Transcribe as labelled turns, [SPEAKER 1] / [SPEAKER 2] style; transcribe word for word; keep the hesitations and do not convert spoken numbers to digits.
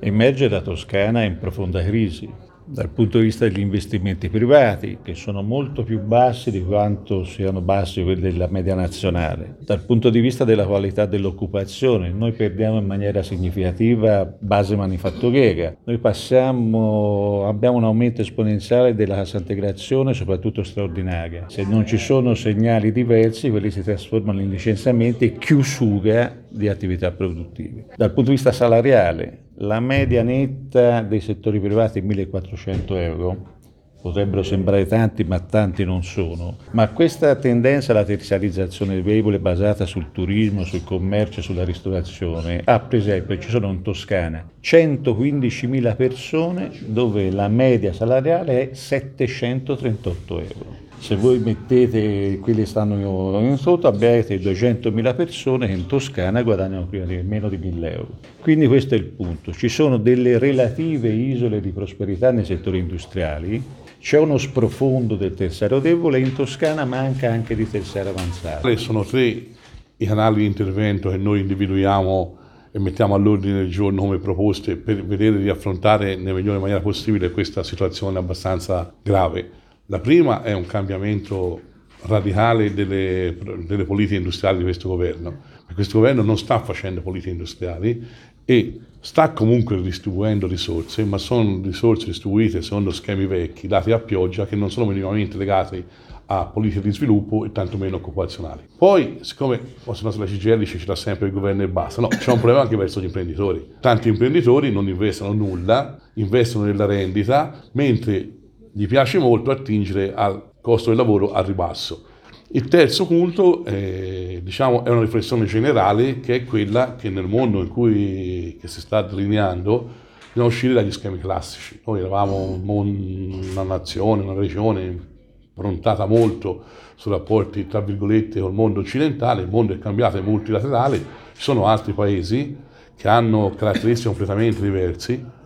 [SPEAKER 1] Emerge la Toscana in profonda crisi, dal punto di vista degli investimenti privati, che sono molto più bassi di quanto siano bassi quelli della media nazionale. Dal punto di vista della qualità dell'occupazione, noi perdiamo in maniera significativa base manifatturiera. Noi passiamo, abbiamo un aumento esponenziale della cassa integrazione, soprattutto straordinaria. Se non ci sono segnali diversi, quelli si trasformano in licenziamenti e chiusura di attività produttive. Dal punto di vista salariale, la media netta dei settori privati è millequattrocento euro, potrebbero sembrare tanti ma tanti non sono, ma questa tendenza alla terziarizzazione debole basata sul turismo, sul commercio, sulla ristorazione ha per esempio, ci sono in Toscana centoquindicimila persone dove la media salariale è settecentotrentotto euro. Se voi mettete quelli che stanno in sotto, abbiate duecentomila persone che in Toscana guadagnano meno di mille euro. Quindi questo è il punto. Ci sono delle relative isole di prosperità nei settori industriali, c'è uno sprofondo del terziario debole, in Toscana manca anche di terziario avanzato.
[SPEAKER 2] Sono tre i canali di intervento che noi individuiamo e mettiamo all'ordine del giorno come proposte per vedere di affrontare nella migliore maniera possibile questa situazione abbastanza grave. La prima è un cambiamento radicale delle, delle politiche industriali di questo governo. Questo governo non sta facendo politiche industriali e sta comunque distribuendo risorse, ma sono risorse distribuite secondo schemi vecchi, dati a pioggia, che non sono minimamente legati a politiche di sviluppo e tantomeno occupazionali. Poi, siccome sulla C G I L ci dà sempre il governo e basta, no, c'è un problema anche verso gli imprenditori. Tanti imprenditori non investono nulla, investono nella rendita, mentre gli piace molto attingere al costo del lavoro al ribasso. Il terzo punto eh, diciamo, è una riflessione generale, che è quella che nel mondo in cui che si sta delineando bisogna uscire dagli schemi classici. Noi eravamo una nazione, una regione prontata molto su rapporti tra virgolette col mondo occidentale, il mondo è cambiato, è multilaterale, ci sono altri paesi che hanno caratteristiche completamente diverse.